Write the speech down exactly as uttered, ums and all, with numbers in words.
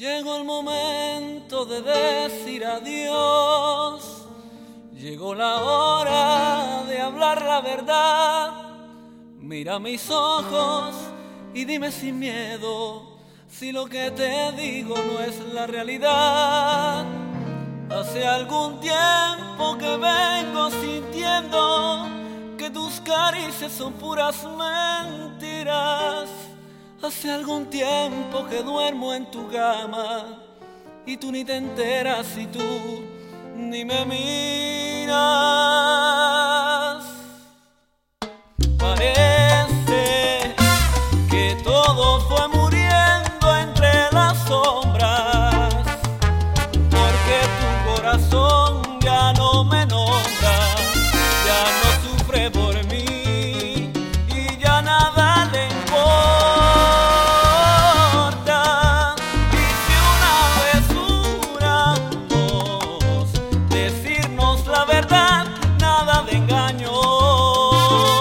Llegó el momento de decir adiós. Llegó la hora de hablar la verdad. Mira mis ojos y dime sin miedo si lo que te digo no es la realidad. Hace algún tiempo que vengo sintiendo que tus caricias son puras mentiras. Hace algún tiempo que duermo en tu cama y tú ni te enteras y tú ni me miras.